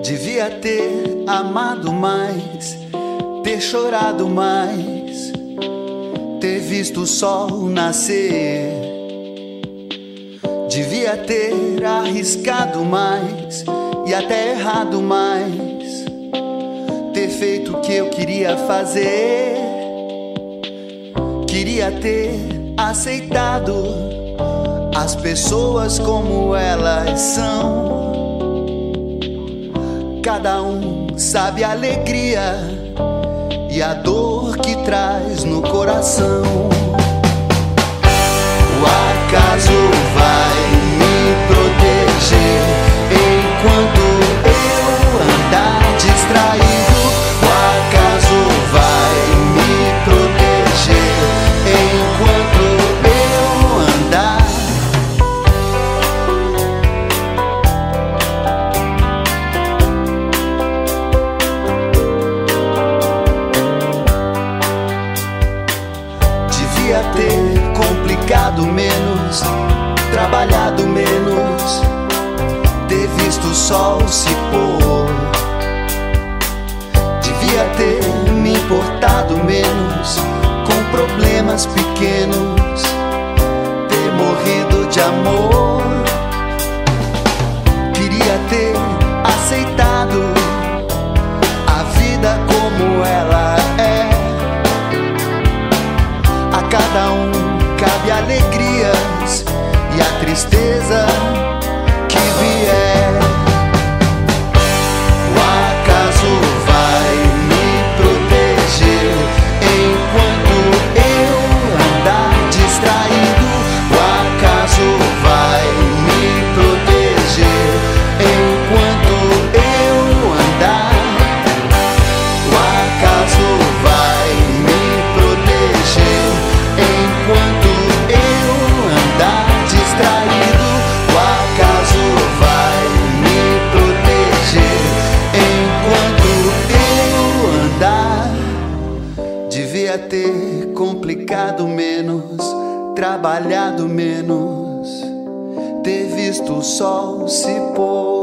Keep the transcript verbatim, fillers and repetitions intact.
Devia ter amado mais, ter chorado mais, ter visto o sol nascer. Devia ter arriscado mais e até errado mais, ter feito o que eu queria fazer. Queria ter aceitado as pessoas como elas são. Cada um sabe a alegria e a dor que traz no coração. O acaso vai me proteger enquanto eu andar distraído. O acaso vai me proteger enquanto eu andar. Devia ter complicado menos, trabalhado menos, ter visto o sol se pôr. Devia ter me importado menos com problemas pequenos, ter morrido de amor. Queria ter aceitado a vida como ela é. A cada um cabe alegrias e a tristeza que vier. O acaso vai me proteger enquanto eu andar distraído. O acaso vai me proteger enquanto eu andar. O acaso vai me proteger enquanto eu andar distraído. O acaso vai me proteger enquanto eu andar. Devia ter complicado menos, trabalhado menos, ter visto o sol se pôr.